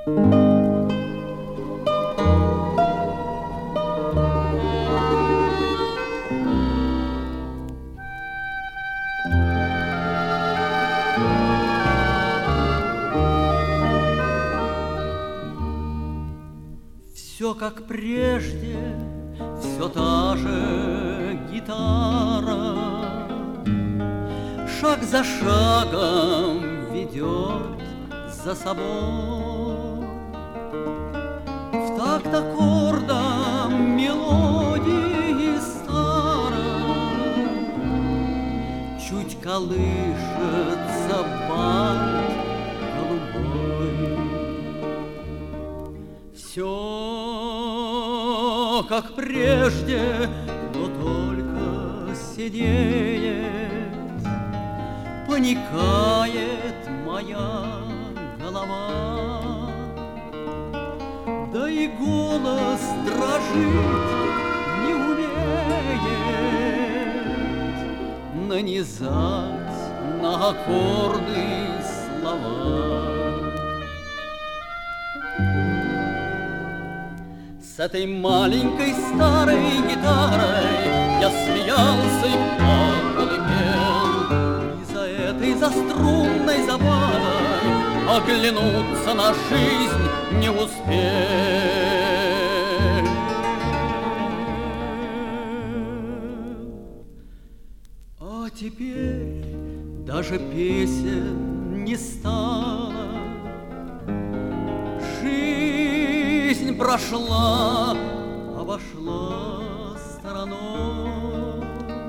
Все как прежде, все та же гитара, шаг за шагом ведет за собой. В такт аккордом мелодии старой чуть колышется бант голубой. Все как прежде, но только сидеет, паникает моя голова, да и голос дрожит, не умеет нанизать на аккорды слова. С этой маленькой старой гитарой я смеялся и плакал и пел, и за этой заструнной забавой оглянуться на жизнь не успел. А теперь даже песен не стало, жизнь прошла, обошла стороной,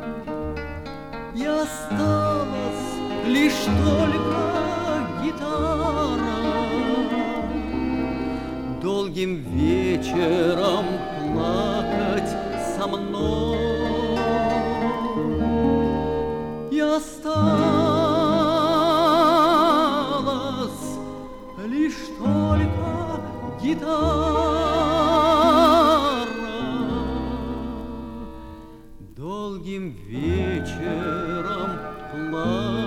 и осталась лишь только гитара, долгим вечером плакать со мной. И осталась лишь только гитара, долгим вечером плакать